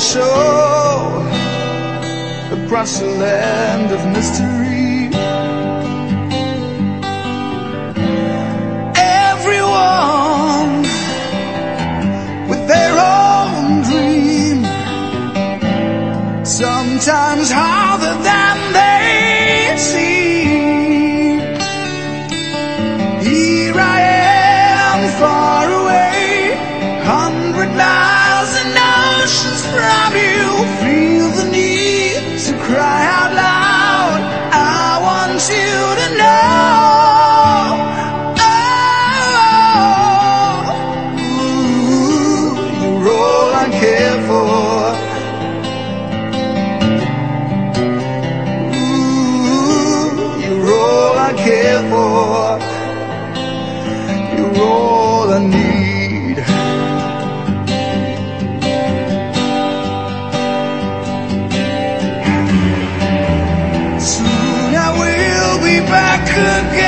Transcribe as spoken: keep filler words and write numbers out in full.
show across the land of mystery. Everyone with their own dream, sometimes harder than they seem. Here I am, far away, hundred miles and oceans from you. Feel the need to cry out loud. I want you to know, oh, ooh, you're all I care for. Ooh, you're all I care for. You're all I need. Soon I will be back again.